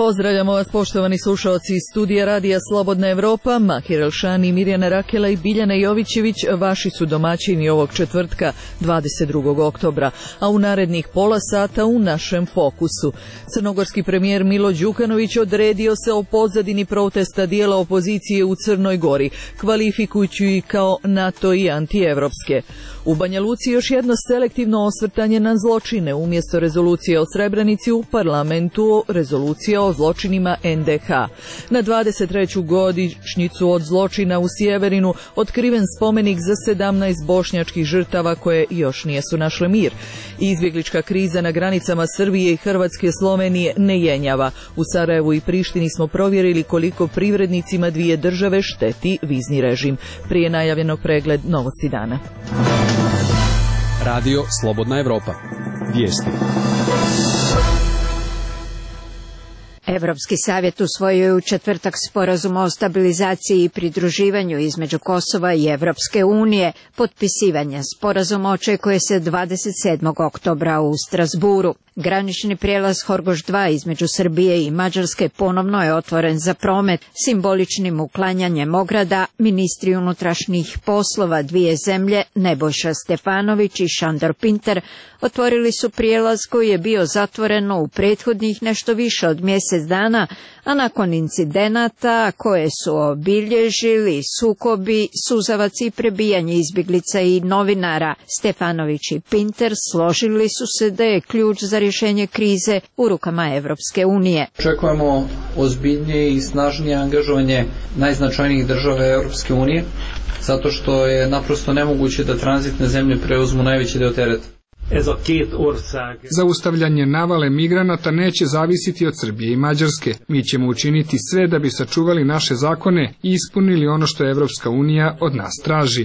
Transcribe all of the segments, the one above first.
Pozdravljamo vas, poštovani slušalci iz studija Radija Slobodna Evropa. Mahir Elšani, Mirjana Rakela i Biljana Jovićević vaši su domaćini ovog četvrtka 22. oktobra, a u narednih pola sata u našem fokusu. Crnogorski premijer Milo Đukanović odredio se o pozadini protesta dijela opozicije u Crnoj Gori, kvalifikujući ih kao NATO i antievropske. U Banja Luci još jedno selektivno osvrtanje na zločine. Umjesto rezolucije o Srebrenici u parlamentu rezolucija o zločinima NDH. Na 23. godišnjicu od zločina u Sjeverinu otkriven spomenik za 17 bošnjačkih žrtava koje još nisu našle mir. Izbjeglička kriza na granicama Srbije i Hrvatske Slovenije ne jenjava. U Sarajevu i Prištini smo provjerili koliko privrednicima dvije države šteti vizni režim. Prije najavljenog pregled novosti dana. Radio Slobodna Evropa. Vijesti. Evropski savjet usvojio je u četvrtak sporazum o stabilizaciji i pridruživanju između Kosova i Evropske unije. Potpisivanje sporazuma očekuje se 27. oktobra u Strasburu. Granični prijelaz Horgoš 2 između Srbije i Mađarske ponovno je otvoren za promet. Simboličnim uklanjanjem ograda ministri unutrašnjih poslova dvije zemlje Nebojša Stefanović i Šandor Pinter otvorili su prijelaz koji je bio zatvoreno u prethodnih nešto više od mjesec dana, a nakon incidenata koje su obilježili sukobi, suzavac i prebijanje izbjeglica i novinara, Stefanović i Pinter složili su se da je ključ za rješenje krize u rukama Evropske unije. Očekujemo ozbiljnije i snažnije angažovanje najznačajnijih država Evropske unije, zato što je naprosto nemoguće da tranzitne zemlje preuzmu najveći deo tereta. Zaustavljanje navale migranata neće zavisiti od Srbije i Mađarske. Mi ćemo učiniti sve da bi sačuvali naše zakone i ispunili ono što Evropska unija od nas traži.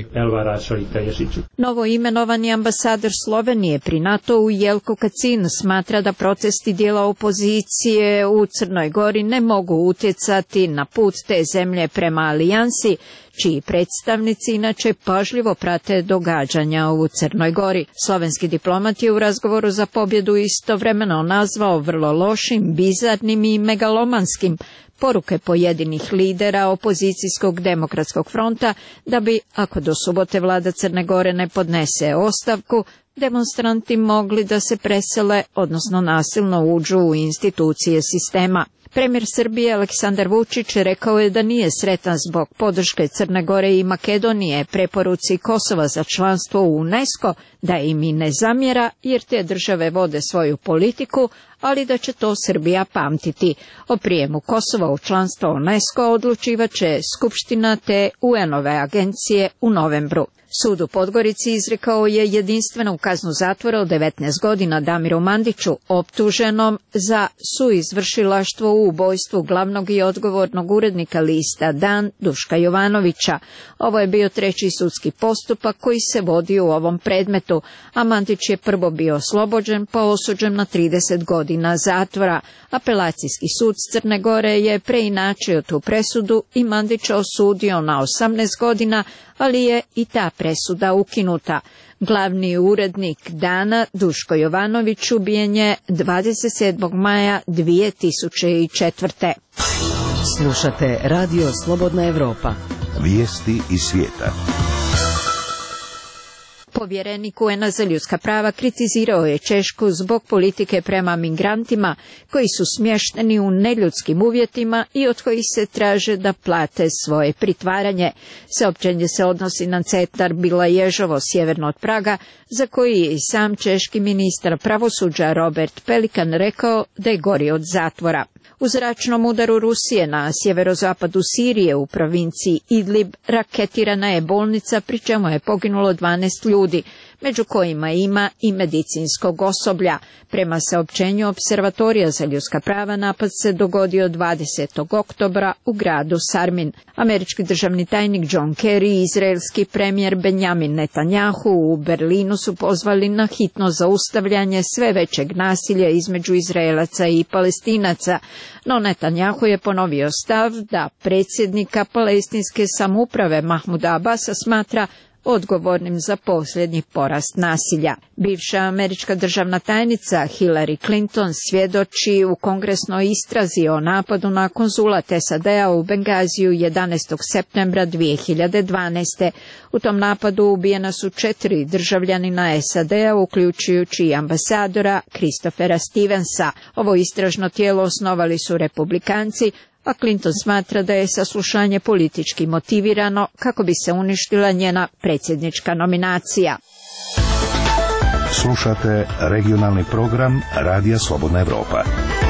Novo imenovani ambasador Slovenije pri NATO-u Jelko Kacin smatra da protesti dijela opozicije u Crnoj Gori ne mogu utjecati na put te zemlje prema alijansi, čiji predstavnici inače pažljivo prate događanja u Crnoj Gori. Slovenski diplomat je u razgovoru za pobjedu istovremeno nazvao vrlo lošim, bizarnim i megalomanskim poruke pojedinih lidera opozicijskog demokratskog fronta da bi, ako do subote vlada Crne Gore ne podnese ostavku, demonstranti mogli da se presele, odnosno nasilno uđu u institucije sistema. Premijer Srbije Aleksandar Vučić rekao je da nije sretan zbog podrške Crne Gore i Makedonije preporuci Kosova za članstvo u UNESCO, da im i ne zamjera jer te države vode svoju politiku, ali da će to Srbija pamtiti. O prijemu Kosova u članstvo UNESCO odlučivat će Skupština te UN-ove agencije u novembru. Sud u Podgorici izrekao je jedinstvenu kaznu zatvora od 19 godina Damiru Mandiću, optuženom za suizvršilaštvo u ubojstvu glavnog i odgovornog urednika lista Dan Duška Jovanovića. Ovo je bio treći sudski postupak koji se vodi u ovom predmetu, a Mandić je prvo bio oslobođen pa osuđen na 30 godina zatvora. Apelacijski sud Crne Gore je preinačio tu presudu i Mandića osudio na 18 godina, ali je i ta presuda ukinuta. Glavni urednik Dana, Duško Jovanović, ubijen je 27. maja 2004. Slušate Radio Slobodna Evropa. Vijesti iz svijeta. Povjerenik UN-a za ljudska prava kritizirao je Češku zbog politike prema migrantima koji su smješteni u neljudskim uvjetima i od kojih se traže da plate svoje pritvaranje. Saopćenje se odnosi na centar Bila Ježovo sjeverno od Praga, za koji je i sam češki ministar pravosuđa Robert Pelikan rekao da je gori od zatvora. U zračnom udaru Rusije na sjeverozapadu Sirije u provinciji Idlib raketirana je bolnica, pri čemu je poginulo 12 ljudi, među kojima ima i medicinskog osoblja. Prema saopćenju Observatorija za ljudska prava, napad se dogodio 20. oktobra u gradu Sarmin. Američki državni tajnik John Kerry i izraelski premijer Benjamin Netanjahu u Berlinu su pozvali na hitno zaustavljanje sve većeg nasilja između Izraelaca i Palestinaca, no Netanjahu je ponovio stav da predsjednika palestinske samouprave Mahmuda Abasa smatra odgovornim za posljednji porast nasilja. Bivša američka državna tajnica Hillary Clinton svjedoči u kongresnoj istrazi o napadu na konzulat SAD-a u Bengaziju 11. septembra 2012. U tom napadu ubijena su 4 državljanina SAD-a, uključujući i ambasadora Christophera Stevensa. Ovo istražno tijelo osnovali su Republikanci, a Clinton smatra da je saslušanje politički motivirano kako bi se uništila njena predsjednička nominacija. Slušate regionalni program Radija Slobodna Evropa.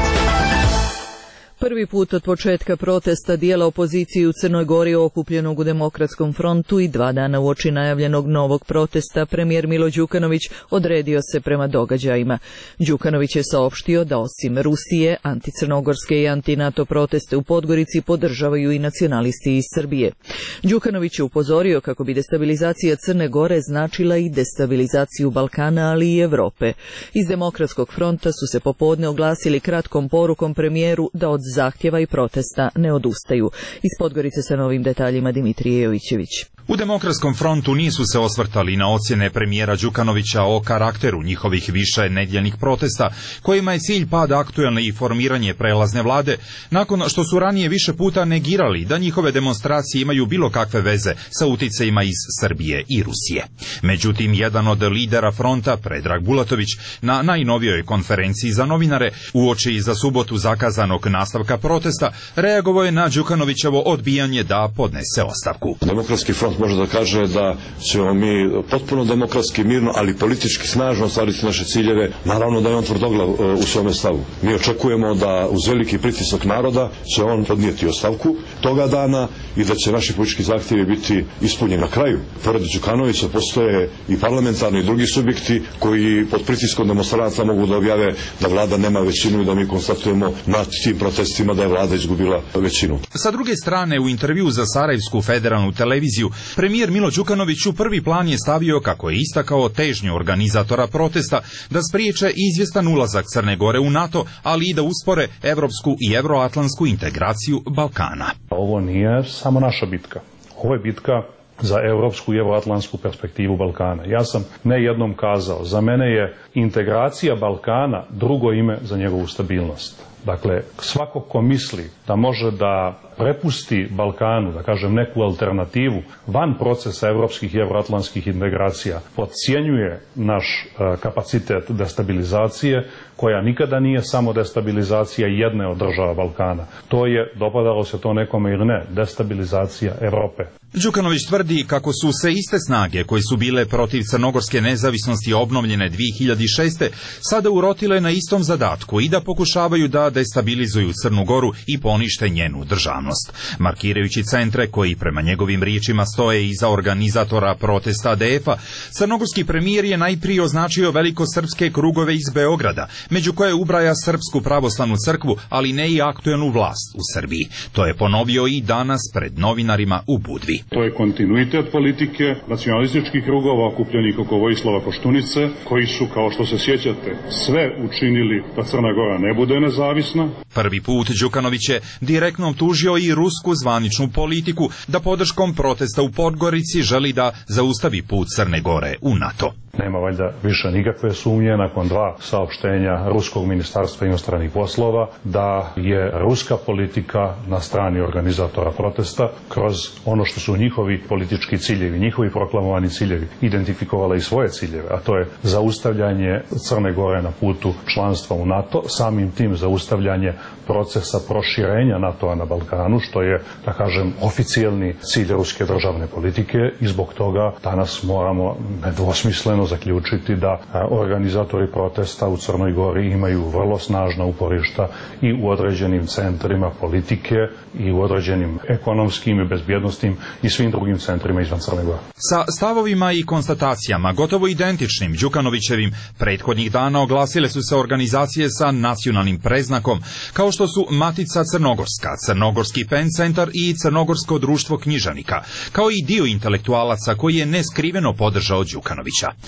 Prvi put od početka protesta dijela opozicije u Crnoj Gori okupljenog u Demokratskom frontu i 2 dana uoči najavljenog novog protesta, premijer Milo Đukanović odredio se prema događajima. Đukanović je saopštio da osim Rusije, anticrnogorske i anti-NATO proteste u Podgorici podržavaju i nacionalisti iz Srbije. Đukanović je upozorio kako bi destabilizacija Crne Gore značila i destabilizaciju Balkana, ali i Evrope. Iz Demokratskog fronta su se popodne oglasili kratkom porukom premijeru da od zahtjeva i protesta ne odustaju. Iz Podgorice sa novim detaljima Dimitrije Jovićević. U Demokratskom frontu nisu se osvrtali na ocjene premijera Đukanovića o karakteru njihovih više nedjeljnih protesta, kojima je cilj pad aktuelne i formiranje prelazne vlade, nakon što su ranije više puta negirali da njihove demonstracije imaju bilo kakve veze sa uticajima iz Srbije i Rusije. Međutim, jedan od lidera fronta, Predrag Bulatović, na najnovijoj konferenciji za novinare, uoči za subotu zakazanog nastavka protesta, reagovao je na Đukanovićevo odbijanje da podnese ostavku. Demokratski front može da kaže da ćemo mi potpuno demokratski, mirno, ali politički snažno ostvariti naše ciljeve. Naravno da je on tvrdoglav u svome stavu. Mi očekujemo da uz veliki pritisak naroda će on podnijeti ostavku toga dana i da će naši politički zahtjevi biti ispunjeni na kraju. Pored Đukanovića postoje i parlamentarni i drugi subjekti koji pod pritiskom demonstranata mogu da objave da vlada nema većinu i da mi konstatujemo na tim protestima da je vlada izgubila većinu. Sa druge strane, u intervju za Sarajevsku federalnu televiziju, premijer Milo Đukanović u prvi plan je stavio, kako je istakao, težnju organizatora protesta da spriječe izvjestan ulazak Crne Gore u NATO, ali i da uspore evropsku i evroatlantsku integraciju Balkana. Ovo nije samo naša bitka. Ovo je bitka za evropsku i evroatlantsku perspektivu Balkana. Ja sam ne jednom kazao, za mene je integracija Balkana drugo ime za njegovu stabilnost. Dakle, svako ko misli da može da prepusti Balkanu, da kažem, neku alternativu van procesa evropskih i evroatlantskih integracija, podcjenjuje naš kapacitet destabilizacije, koja nikada nije samo destabilizacija jedne od država Balkana. To je, dopadalo se to nekome ili ne, destabilizacija Evrope. Đukanović tvrdi kako su se iste snage koje su bile protiv crnogorske nezavisnosti obnovljene 2006. sada urotile na istom zadatku i da pokušavaju da destabilizuju Crnu Goru i ponište njenu državnost. Markirajući centre koji prema njegovim riječima stoje iza organizatora protesta ADF-a, crnogorski premijer je najprije označio velikosrpske krugove iz Beograda, među koje ubraja Srpsku pravoslavnu crkvu, ali ne i aktuelnu vlast u Srbiji. To je ponovio i danas pred novinarima u Budvi. To je kontinuitet politike nacionalističkih krugova okupljenih oko Vojislava Koštunice, koji su, kao što se sjećate, sve učinili da Crna Gora ne bude nezavisna. Prvi put Đukanović je direktno tužio i rusku zvaničnu politiku da podrškom protesta u Podgorici želi da zaustavi put Crne Gore u NATO. Nema valjda više nikakve sumnje nakon 2 saopštenja Ruskog ministarstva inostranih poslova da je ruska politika na strani organizatora protesta kroz ono što su njihovi politički ciljevi, njihovi proklamovani ciljevi, identifikovala i svoje ciljeve, a to je zaustavljanje Crne Gore na putu članstva u NATO, samim tim zaustavljanje procesa proširenja NATO-a na Balkanu, što je, da kažem, oficijalni cilj ruske državne politike i zbog toga danas moramo nedvosmisleno zaključiti da organizatori protesta u Crnoj Gori imaju vrlo snažna uporišta i u određenim centrima politike i u određenim ekonomskim i bezbjednostnim i svim drugim centrima izvan Crne Gore. Sa stavovima i konstatacijama gotovo identičnim Đukanovićevim prethodnih dana oglasile su se organizacije sa nacionalnim preznakom, kao što su Matica Crnogorska, Crnogorski PEN centar i Crnogorsko društvo književnika, kao i dio intelektualaca koji je neskriveno podržao Đukanovića.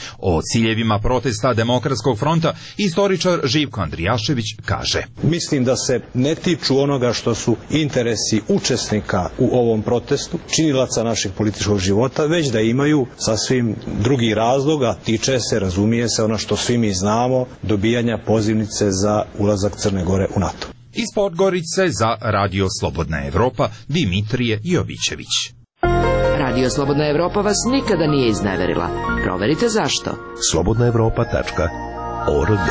O ciljevima protesta Demokratskog fronta istoričar Živko Andrijašević kaže: Mislim da se ne tiču onoga što su interesi učesnika u ovom protestu, činilaca našeg političkog života, već da imaju sasvim drugi razloga, tiče se, razumije se, ono što svi mi znamo, dobijanja pozivnice za ulazak Crne Gore u NATO. Iz Podgorice za Radio Slobodna Evropa Dimitrije Jovićević. Radio Slobodna Evropa vas nikada nije izneverila. Proverite zašto. slobodnaevropa.org.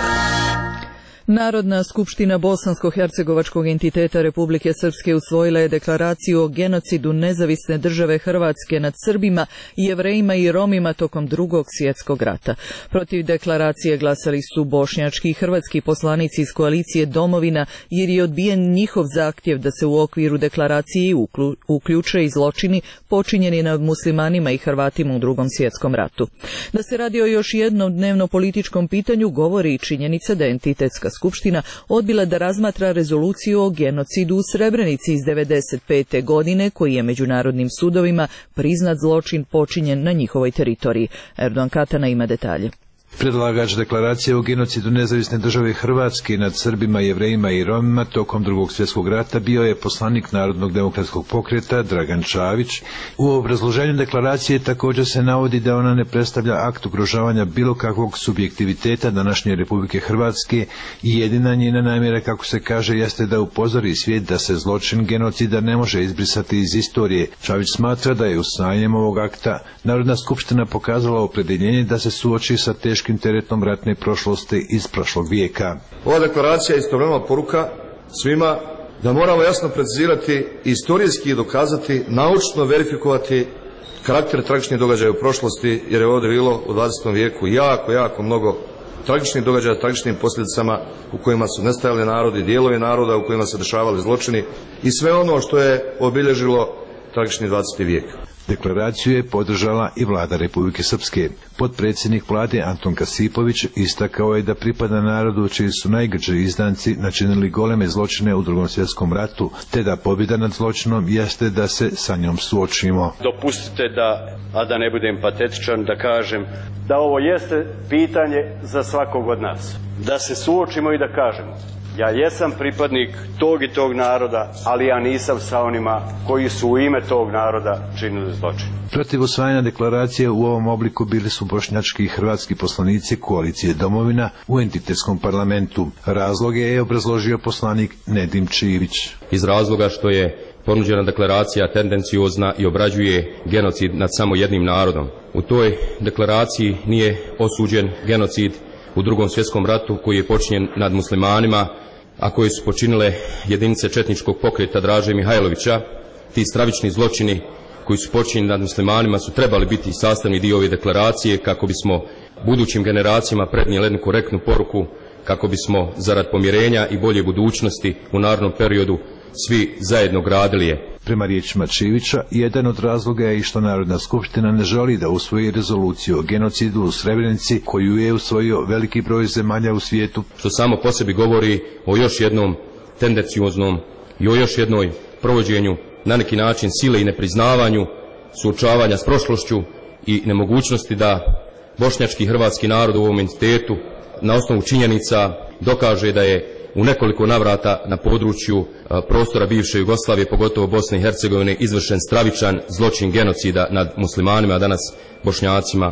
Narodna skupština Bosansko-hercegovačkog entiteta Republike Srpske usvojila je deklaraciju o genocidu nezavisne države Hrvatske nad Srbima, Jevrejima i Romima tokom Drugog svjetskog rata. Protiv deklaracije glasali su bošnjački i hrvatski poslanici iz koalicije Domovina, jer je odbijen njihov zahtjev da se u okviru deklaracije uključe i zločini počinjeni nad muslimanima i Hrvatima u Drugom svjetskom ratu. Da se radi o još jednom dnevno političkom pitanju govori i činjenica da entitetska skupština odbila da razmatra rezoluciju o genocidu u Srebrenici iz 1995. godine, koji je međunarodnim sudovima priznat zločin počinjen na njihovoj teritoriji. Erdogan Katana ima detalje. Predlagač deklaracije o genocidu nezavisne države Hrvatske nad Srbima, Jevrejima i Romima tokom Drugog svjetskog rata bio je poslanik Narodnog demokratskog pokreta Dragan Čavić. U obrazloženju deklaracije također se navodi da ona ne predstavlja akt ugrožavanja bilo kakvog subjektiviteta današnje Republike Hrvatske i jedina njena namjera, kako se kaže, jeste da upozori svijet da se zločin genocida ne može izbrisati iz istorije. Čavić smatra da je usvajanjem ovog akta Narodna skupština pokazala opredjeljenje da se suoči sa teškim teretom ratne prošlosti iz prošlog vijeka. Ova deklaracija je istovremeno poruka svima da moramo jasno precizirati, istorijski dokazati, naučno verifikovati karakter tragičnih događaja u prošlosti, jer je ovdje bilo u 20. vijeku jako mnogo tragičnih događaja s tragičnim posljedicama u kojima su nestajali narodi, dijelovi naroda u kojima se dešavali zločini i sve ono što je obilježilo tragični 20. vijek. Deklaraciju je podržala i vlada Republike Srpske. Potpredsjednik vlade Anton Kasipović istakao je da pripada narodu čiji su najgrđi izdanci načinili goleme zločine u Drugom svjetskom ratu, te da pobjeda nad zločinom jeste da se sa njom suočimo. Dopustite a da ne budem patetičan, da kažem da ovo jeste pitanje za svakog od nas. Da se suočimo i da kažemo: ja jesam pripadnik tog i tog naroda, ali ja nisam sa onima koji su u ime tog naroda činili zločin. Protiv usvajanja deklaracije u ovom obliku bili su bošnjački i hrvatski poslanici koalicije Domovina u entitetskom parlamentu. Razloge je obrazložio poslanik Nedim Čivić. Iz razloga što je ponuđena deklaracija tendenciozna i obrađuje genocid nad samo jednim narodom. U toj deklaraciji nije osuđen genocid u Drugom svjetskom ratu koji je počinjen nad muslimanima, a koji su počinile jedinice četničkog pokreta Draže Mihajlovića. Ti stravični zločini koji su počinjeni nad muslimanima su trebali biti sastavni dio ove deklaracije kako bismo budućim generacijama prenijeli jednu korektnu poruku, kako bismo zarad pomirenja i bolje budućnosti u narednom periodu svi zajedno gradili je. Prema riječima Čivića, jedan od razloga je i što Narodna skupština ne želi da usvoji rezoluciju o genocidu u Srebrenici, koju je usvojio veliki broj zemalja u svijetu. Što samo po sebi govori o još jednom tendencioznom i o još jednoj provođenju na neki način sile i nepriznavanju, suočavanja s prošlošću i nemogućnosti da bošnjački i hrvatski narod u ovom entitetu na osnovu činjenica dokaže da je u nekoliko navrata na području prostora bivše Jugoslavije, pogotovo Bosne i Hercegovine, izvršen stravičan zločin genocida nad muslimanima, a danas bošnjacima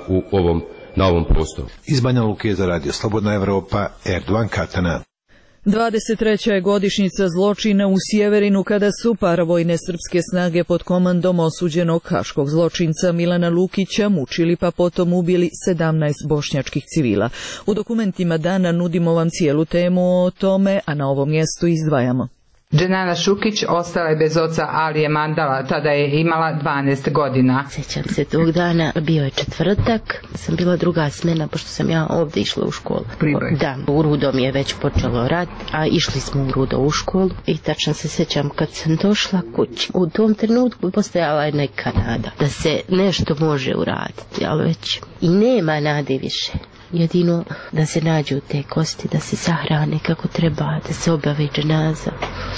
na ovom prostoru. Iz Banja Luke za Radio Slobodna Evropa, Erdogan Katana. 23. je godišnjica zločina u Sjeverinu kada su paravojne srpske snage pod komandom osuđenog haškog zločinca Milana Lukića mučili pa potom ubili 17 bošnjačkih civila. U dokumentima dana nudimo vam cijelu temu o tome, a na ovom mjestu izdvajamo. Dženana Šukić ostala je bez oca Alije Mandala, tada je imala 12 godina. Sjećam se tog dana, bio je četvrtak, sam bila druga smjena, pošto sam ja ovdje išla u školu. Priboj. Da, u Rudo mi je već počelo rat, a išli smo u Rudo u školu i tačno se sjećam kad sam došla kući. U tom trenutku postojala je neka nada da se nešto može uraditi, ali već i nema nade više. Jedino da se nađu te kosti, da se sahrane kako treba, da se obavi dženaza,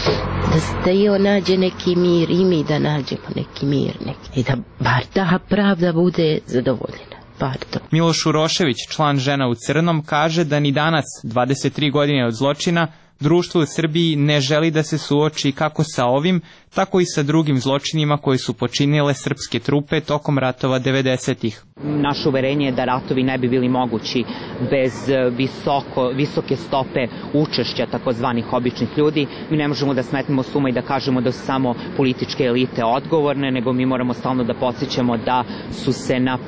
da i on nađe neki mir i mi da nađemo neki mir, i da bar ta pravda bude zadovoljena. Pardon. Miloš Urošević, član Žena u crnom, kaže da ni danas, 23 godine od zločina, društvo u Srbiji ne želi da se suoči kako sa ovim, tako i sa drugim zločinima koji su počinile srpske trupe tokom ratova 90-ih. Naše uverenje je da ratovi ne bi bili mogući bez visoke stope učešća takozvanih običnih ljudi. Mi ne možemo da smetnemo s uma i da kažemo da su samo političke elite odgovorne, nego mi moramo stalno da podsjećamo da su se na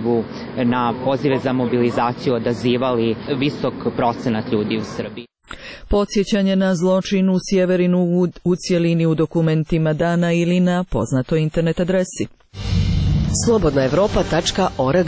pozive za mobilizaciju odazivali visok procenat ljudi u Srbiji. Podsjećanje na zločin u Sjeverinu u cjelini u dokumentima dana ili na poznatoj internet adresi. slobodnaevropa.org.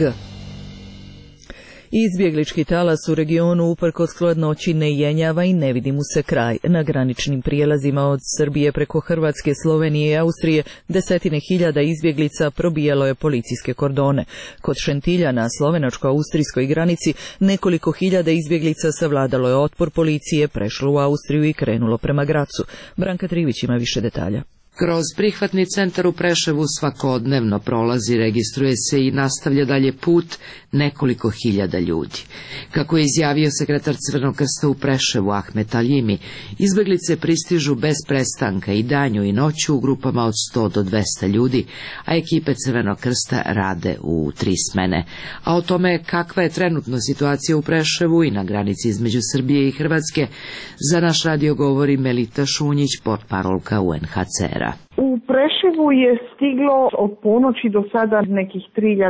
Izbjeglički talas u regionu uprkos hladnoći ne jenjava i ne vidi mu se kraj. Na graničnim prijelazima od Srbije preko Hrvatske, Slovenije i Austrije desetine hiljada izbjeglica probijalo je policijske kordone. Kod Šentilja na slovenačko-austrijskoj granici nekoliko hiljada izbjeglica savladalo je otpor policije, prešlo u Austriju i krenulo prema Gracu. Branka Trivić ima više detalja. Kroz prihvatni centar u Preševu svakodnevno prolazi, registruje se i nastavlja dalje put nekoliko hiljada ljudi. Kako je izjavio sekretar Crvenog krsta u Preševu Ahmet Aljimi, izbjeglice pristižu bez prestanka i danju i noću u grupama od 100 do 200 ljudi, a ekipe Crvenog krsta rade u 3 smene. A o tome kakva je trenutno situacija u Preševu i na granici između Srbije i Hrvatske, za naš radio govori Melita Šunjić, portparolka UNHCR-a. U Preševu je stiglo od ponoći do sada nekih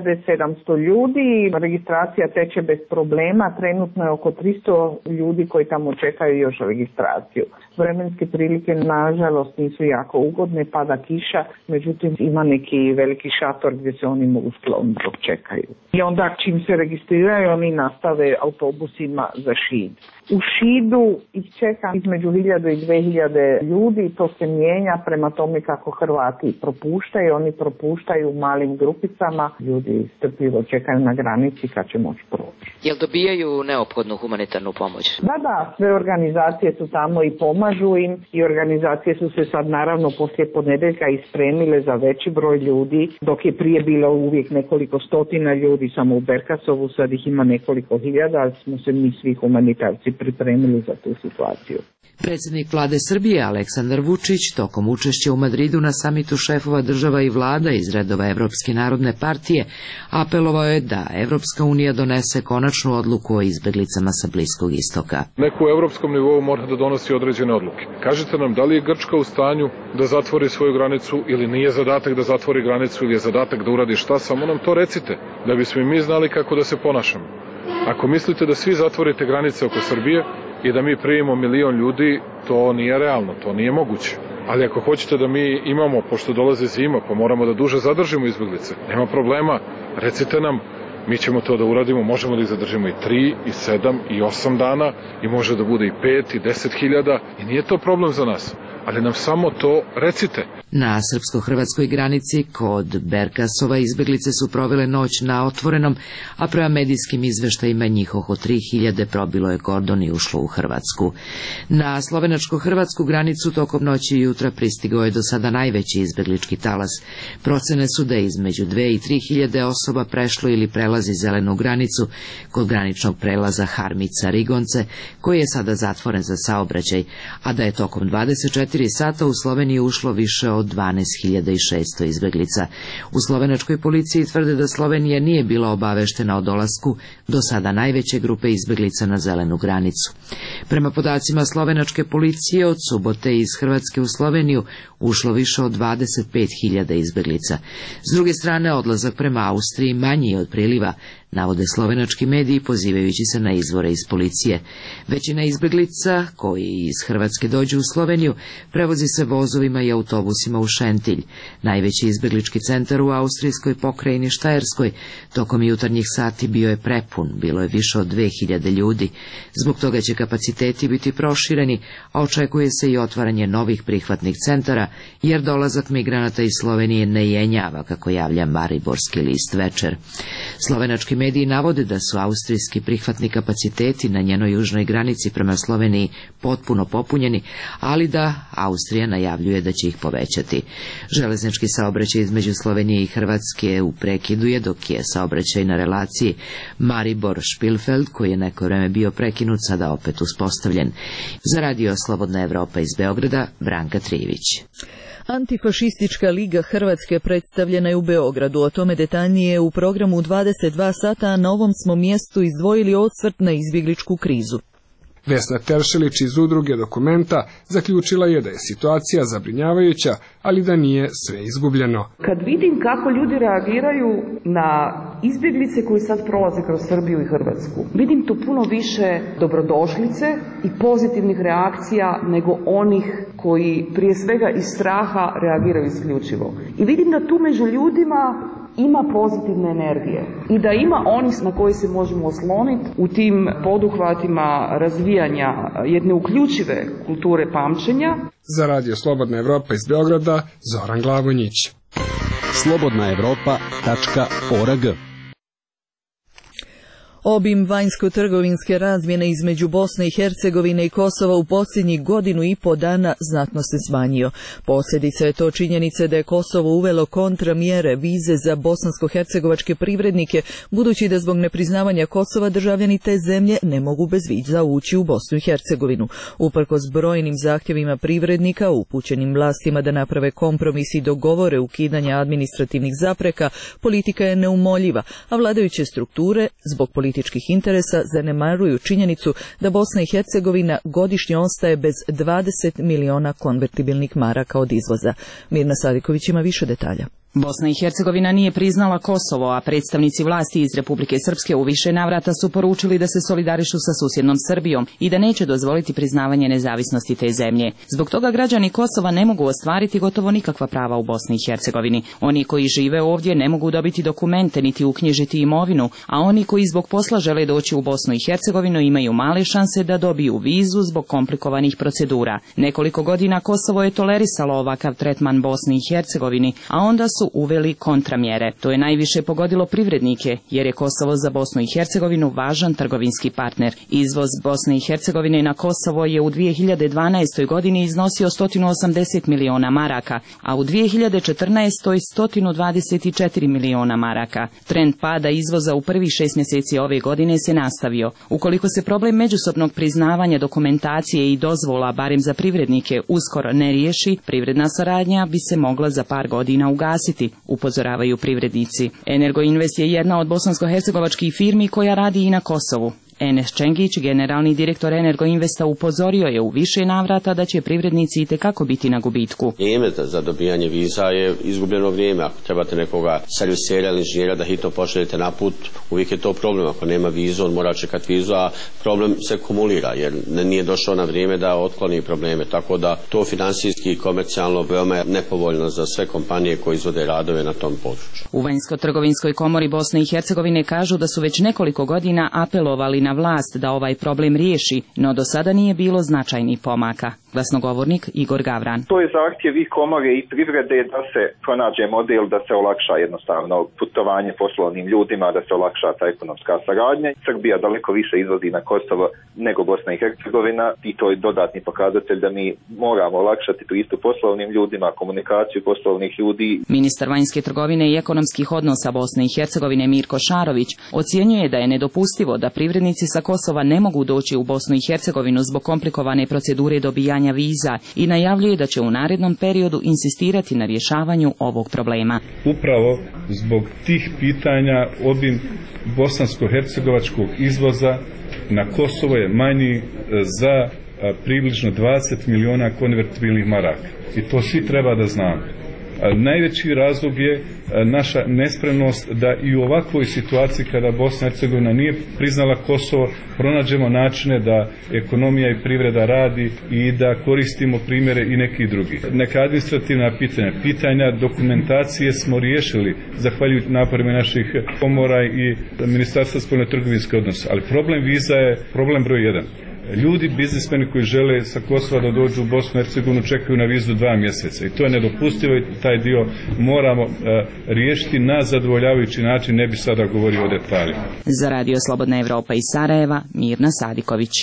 3700 ljudi, registracija teče bez problema, trenutno je oko 300 ljudi koji tamo čekaju još registraciju. Vremenske prilike nažalost nisu jako ugodne, pada kiša, međutim ima neki veliki šator gdje se oni mogu skloniti dok čekaju. I onda čim se registriraju oni nastave autobusima za Šid. U Šidu ih čeka između 1000 i 2000 ljudi, to se mijenja prema tome kako Hrvati propuštaju, oni propuštaju u malim grupicama, ljudi strpljivo čekaju na granici kad će moći proći. Jel dobijaju neophodnu humanitarnu pomoć? Da, sve organizacije su tamo i pomažu im i organizacije su se sad naravno poslije ponedjeljka ispremile za veći broj ljudi, dok je prije bilo uvijek nekoliko stotina ljudi samo u Berkasovu, sad ih ima nekoliko hiljada, ali smo se mi svi humanitarci pripremili za tu situaciju. Predsjednik vlade Srbije Aleksandar Vučić tokom učešća u Madridu na samitu šefova država i vlada iz redova Evropske narodne partije apelovao je da Evropska unija donese konačnu odluku o izbjeglicama sa Bliskog istoka. Neko u evropskom nivou mora da donosi određene odluke. Kažite nam, da li je Grčka u stanju da zatvori svoju granicu ili nije zadatak da zatvori granicu ili je zadatak da uradi šta, samo nam to recite, da bismo i mi znali kako da se ponašamo. Ako mislite da svi zatvorite granice oko Srbije i da mi primimo 1 milion ljudi, to nije realno, to nije moguće. Ali ako hoćete da mi imamo, pošto dolaze zima, pa moramo da duže zadržimo izbjeglice, nema problema, recite nam, mi ćemo to da uradimo, možemo da ih zadržimo i 3, i 7, i 8 dana, i može da bude i 5, i 10.000, i nije to problem za nas. Ali nam samo to recite. Na srpsko-hrvatskoj granici kod Berkasova izbjeglice su provele noć na otvorenom, a prema medijskim izveštajima njih oko 3000 probilo je kordon i ušlo u Hrvatsku. Na slovenačko-hrvatsku granicu tokom noći i jutra pristigao je do sada najveći izbjeglički talas. Procene su da je između 2 i 3000 osoba prešlo ili prelazi zelenu granicu kod graničnog prelaza Harmica-Rigonce, koji je sada zatvoren za saobraćaj, a da je tokom 24 sata u Sloveniji ušlo više od 12.600 izbjeglica. U slovenačkoj policiji tvrde da Slovenija nije bila obaveštena o dolasku do sada najveće grupe izbjeglica na zelenu granicu. Prema podacima slovenačke policije, od subote iz Hrvatske u Sloveniju ušlo više od 25.000 izbjeglica. S druge strane, odlazak prema Austriji manji je od priliva, navode slovenački mediji pozivajući se na izvore iz policije. Većina izbjeglica koji iz Hrvatske dođu u Sloveniju prevozi se vozovima i autobusima u Šentilj. Najveći izbjeglički centar u austrijskoj pokrajini Štajerskoj tokom jutarnjih sati bio je prepun, bilo je više od 2000 ljudi. Zbog toga će kapaciteti biti prošireni, a očekuje se i otvaranje novih prihvatnih centara, jer dolazak migranata iz Slovenije ne jenjava, kako javlja mariborski list Večer. Slovenački mediji navode da su austrijski prihvatni kapaciteti na njenoj južnoj granici prema Sloveniji potpuno popunjeni, ali da Austrija najavljuje da će ih povećati. Železnički saobraćaj između Slovenije i Hrvatske u prekidu je, dok je saobraćaj na relaciji Maribor-Špilfeld, koji je neko vreme bio prekinut, sada opet uspostavljen. Za Radio Slobodna Evropa iz Beograda, Branka Trivić. Antifašistička liga Hrvatske predstavljena je u Beogradu. O tome detaljnije u programu 22 sata, a na ovom smo mjestu izdvojili osvrt na izbjegličku krizu. Vesna Teršelić iz udruge Dokumenta zaključila je da je situacija zabrinjavajuća, ali da nije sve izgubljeno. Kad vidim kako ljudi reagiraju na izbjeglice koji sad prolaze kroz Srbiju i Hrvatsku, vidim tu puno više dobrodošlice i pozitivnih reakcija nego onih koji prije svega iz straha reagiraju isključivo. I vidim da tu među ljudima ima pozitivne energije i da ima onih na koji se možemo osloniti u tim poduhvatima razvijanja jedne uključive kulture pamćenja. Za Radio Slobodna Evropa iz Beograda, Zoran Glavonjić. slobodnaevropa.org. Obim vanjsko-trgovinske razmjene između Bosne i Hercegovine i Kosova u posljednjih godinu i po dana znatno se smanjio. Posljedica je to činjenice da je Kosovo uvelo kontramjere vize za bosansko-hercegovačke privrednike, budući da zbog nepriznavanja Kosova državljani te zemlje ne mogu bez viza ući u Bosnu i Hercegovinu. Uprkos brojnim zahtjevima privrednika upućenim vlastima da naprave kompromis i dogovore ukidanja administrativnih zapreka, politika je neumoljiva, a vladajuće strukture zbog političkih interesa zanemaruju činjenicu da Bosna i Hercegovina godišnje ostaje bez 20 miliona konvertibilnih maraka od izvoza. Mirna Sadiković ima više detalja. Bosna i Hercegovina nije priznala Kosovo, a predstavnici vlasti iz Republike Srpske u više navrata su poručili da se solidarišu sa susjednom Srbijom i da neće dozvoliti priznavanje nezavisnosti te zemlje. Zbog toga građani Kosova ne mogu ostvariti gotovo nikakva prava u Bosni i Hercegovini. Oni koji žive ovdje ne mogu dobiti dokumente niti uknjižiti imovinu, a oni koji zbog posla žele doći u Bosnu i Hercegovinu imaju male šanse da dobiju vizu zbog komplikovanih procedura. Nekoliko godina Kosovo je tolerisalo ovakav tretman Bosni i Hercegovini, a onda su uveli kontramjere. To je najviše pogodilo privrednike, jer je Kosovo za Bosnu i Hercegovinu važan trgovinski partner. Izvoz Bosne i Hercegovine na Kosovo je u 2012. godini iznosio 180 miliona maraka, a u 2014. 124 miliona maraka. Trend pada izvoza u prvih 6 mjeseci ove godine se nastavio. Ukoliko se problem međusobnog priznavanja dokumentacije i dozvola, barem za privrednike, uskoro ne riješi, privredna saradnja bi se mogla za par godina ugasiti, upozoravaju privrednici. Energoinvest je jedna od bosansko-hercegovačkih firmi koja radi i na Kosovu. Enes Čengić, generalni direktor Energoinvesta, upozorio je u više navrata da će privrednici itekako biti na gubitku. Vrijeme za dobijanje viza je izgubljeno vrijeme. Ako trebate nekoga servisera ili inženjera da hitno pošaljete na put, uvijek je to problem. Ako nema vizu, on mora čekati vizu, a problem se kumulira jer nije došao na vrijeme da otkloni probleme. Tako da to finansijski i komercijalno veoma je nepovoljno za sve kompanije koje izvode radove na tom području. U Vanjsko-trgovinskoj komori Bosne i Hercegovine kažu da su već nekoliko godina apelovali na vlast da ovaj problem riješi, no do sada nije bilo značajnih pomaka. Glasnogovornik Igor Gavran. To je zahtjev i komore i privrede da se pronađe model da se olakša jednostavno putovanje poslovnim ljudima, da se olakša ta ekonomska saradnja. Srbija daleko više izvozi na Kosovo nego Bosna i Hercegovina i to je dodatni pokazatelj da mi moramo olakšati pristup poslovnim ljudima, komunikaciju poslovnih ljudi. Ministar vanjske trgovine i ekonomskih odnosa Bosne i Hercegovine Mirko Šarović ocjenjuje da je nedopustivo da privrednici sa Kosova ne mogu doći u Bosnu i Hercegovinu zbog komplikovane procedure dobijanja viza i najavljuje da će u narednom periodu insistirati na rješavanju ovog problema. Upravo zbog tih pitanja obim bosansko-hercegovačkog izvoza na Kosovo je manji za približno 20 miliona konvertibilnih maraka. I to svi treba da znamo. Najveći razlog je naša nespremnost da i u ovakvoj situaciji kada Bosna i Hercegovina nije priznala Kosovo pronađemo načine da ekonomija i privreda radi i da koristimo primjere i neki drugi. Neka administrativna pitanja dokumentacije smo riješili zahvaljujući naporima naših komora i Ministarstva spoljnotrgovinskih odnosa, ali problem viza je problem broj 1. Ljudi, biznismeni koji žele sa Kosova da dođu u Bosnu i Hercegovinu čekaju na vizu 2 mjeseca i to je nedopustivo i taj dio moramo riješiti na zadovoljavajući način, ne bi sada govorio o detaljima. Za Radio Slobodna Evropa iz Sarajeva, Mirna Sadiković.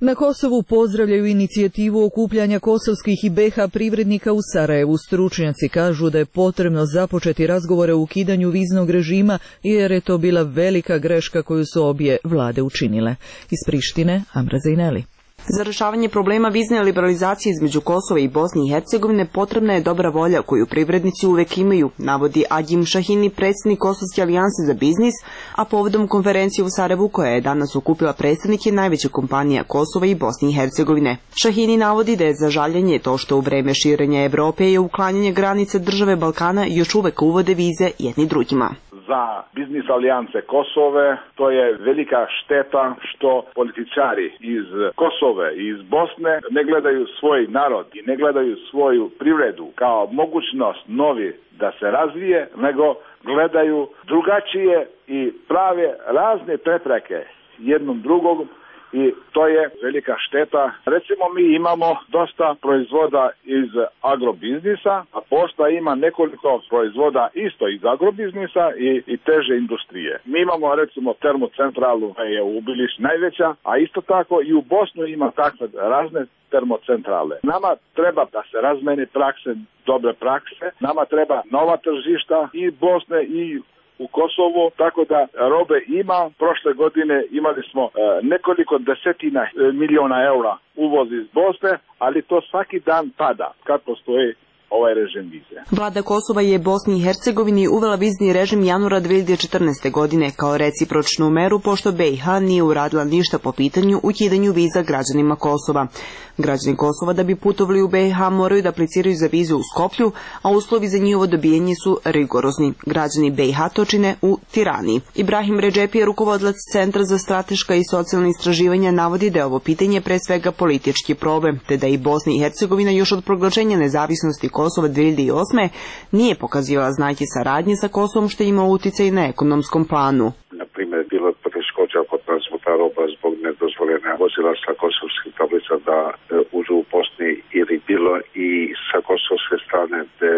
Na Kosovu pozdravljaju inicijativu okupljanja kosovskih i BiH privrednika u Sarajevu. Stručnjaci kažu da je potrebno započeti razgovore o ukidanju viznog režima jer je to bila velika greška koju su obje vlade učinile. Iz Prištine, Amra Zejneli. Za rješavanje problema vizne liberalizacije između Kosova i Bosne i Hercegovine potrebna je dobra volja koju privrednici uvek imaju, navodi Agim Šahini, predsjednik Kosovske alijanse za biznis, a povodom konferencije u Sarajevu koja je danas okupila predstavnike najveće kompanija Kosova i Bosne i Hercegovine. Šahini navodi da je za žaljenje to što u vreme širenja Evrope i uklanjanje granice države Balkana još uvek uvode vize jedni drugima. Za biznis alijance Kosove to je velika šteta što političari iz Kosove i iz Bosne ne gledaju svoj narod i ne gledaju svoju privredu kao mogućnost novi da se razvije, nego gledaju drugačije i prave razne prepreke jednom drugom. I to je velika šteta. Recimo mi imamo dosta proizvoda iz agrobiznisa, a pošta ima nekoliko proizvoda isto iz agrobiznisa i teže industrije. Mi imamo recimo termocentralu koja je u Biliš najveća, a isto tako i u Bosnu ima takve razne termocentrale. Nama treba da se razmeni prakse, dobre prakse. Nama treba nova tržišta i Bosne i u Kosovu, tako da robe ima. Prošle godine imali smo nekoliko desetina miliona eura uvoz iz Bosne, ali to svaki dan pada kad postoji ovaj režim vize. Vlada Kosova je Bosni i Hercegovini uvela vizni režim januara 2014. godine kao recipročnu meru, pošto BiH nije uradila ništa po pitanju ukidanju viza građanima Kosova. Građani Kosova da bi putovali u BiH moraju da apliciraju za vizu u Skoplju, a uslovi za njihovo dobijanje su rigorozni. Građani BiH to čine u Tirani. Ibrahim Redžepi, rukovodilac Centra za strateška i socijalna istraživanja, navodi da je ovo pitanje pre svega politički problem, te da i Bosna i Hercegovina još od proglašenja nezavisnosti Kosova 2008. nije pokazivala znake saradnje sa Kosovom, što ima uticaj na ekonomskom planu. Na primjer, bilo je poteškoća kod transporta roba zbog nedozvoljene vozila sa kosovskih tablica da uđu u Bosni, ili bilo i sa kosovske strane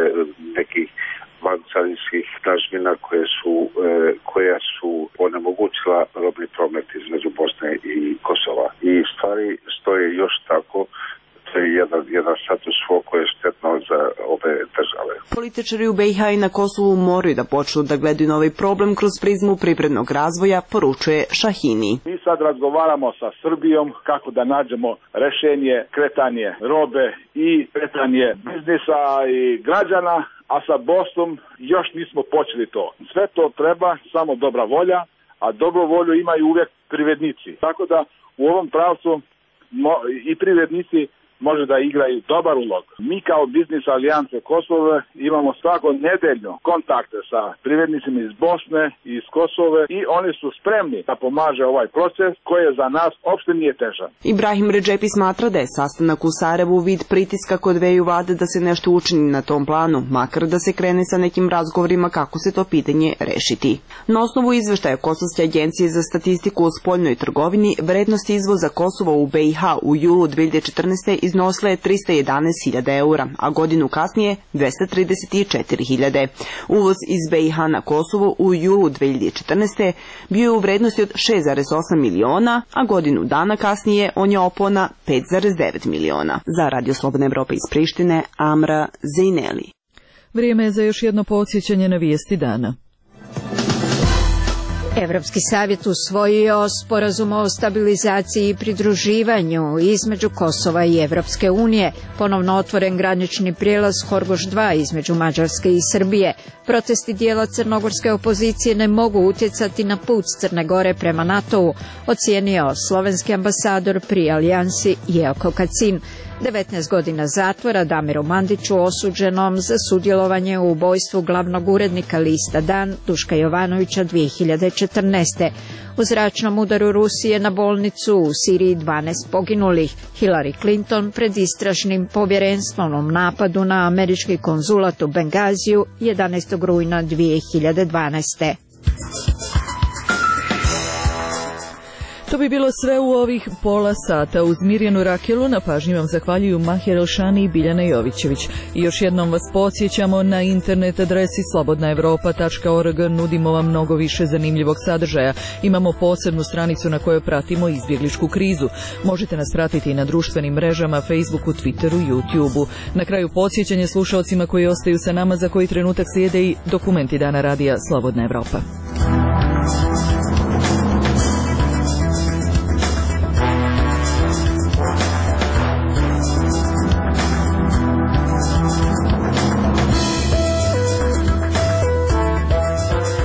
nekih vancarinskih dažbina koja su onemogućila robni promet između Bosne i Kosova. I stvari stoje još tako. To je jedan status quo koji je štetno za ove države. Političari u BiH i na Kosovu moraju da počnu da gledaju na ovaj problem kroz prizmu privrednog razvoja, poručuje Šahini. Mi sad razgovaramo sa Srbijom kako da nađemo rešenje, kretanje robe i kretanje biznisa i građana, a sa Bosnom još nismo počeli to. Sve to treba, samo dobra volja, a dobru volju imaju uvijek privrednici. Tako da u ovom pravcu i privrednici može da igraju dobar ulog. Mi kao biznis alijance Kosova imamo svako nedeljno kontakte sa privrednicima iz Bosne i iz Kosove i oni su spremni da pomaže ovaj proces koji je za nas uopšte nije težak. Ibrahim Redžepi smatra da je sastanak u Sarajevu vid pritiska kod dveju vlade da se nešto učini na tom planu, makar da se krene sa nekim razgovorima kako se to pitanje rešiti. Na osnovu izveštaja Kosovske agencije za statistiku o spoljnoj trgovini, vrednost izvoza Kosova u BiH u julu 2014. iznosila je 311.000 eura, a godinu kasnije 234.000. Uvoz iz BiH na Kosovo u julu 2014. bio je u vrednosti od 6,8 miliona, a godinu dana kasnije on je opao na 5,9 miliona. Za Radio Slobodna Evropa iz Prištine, Amra Zejneli. Vrijeme je za još jedno podsjećanje na vijesti dana. Evropski savjet usvojio sporazum o stabilizaciji i pridruživanju između Kosova i Evropske unije, ponovno otvoren granični prijelaz Horgoš 2 između Mađarske i Srbije. Protesti dijela crnogorske opozicije ne mogu utjecati na put Crne Gore prema NATO-u, ocijenio slovenski ambasador pri alijansi Jelko Kacin. 19 godina zatvora Damiru Mandiću, osuđenom za sudjelovanje u ubojstvu glavnog urednika lista Dan Duška Jovanovića 2014. U zračnom udaru Rusije na bolnicu u Siriji 12 poginulih. Hillary Clinton pred istražnim povjerenstvom o napadu na američki konzulat u Bengaziju 11. rujna 2012. To bi bilo sve u ovih pola sata. Uz Mirjanu Rakelu na pažnji vam zahvaljuju Mahir Elšani i Biljana Jovićević. I još jednom vas podsjećamo, na internet adresi slobodnaevropa.org nudimo vam mnogo više zanimljivog sadržaja. Imamo posebnu stranicu na kojoj pratimo izbjegličku krizu. Možete nas pratiti i na društvenim mrežama, Facebooku, Twitteru, YouTubeu. Na kraju podsjećanje slušalcima koji ostaju sa nama, za koji trenutak slijede i dokumenti Dana radija Slobodna Evropa.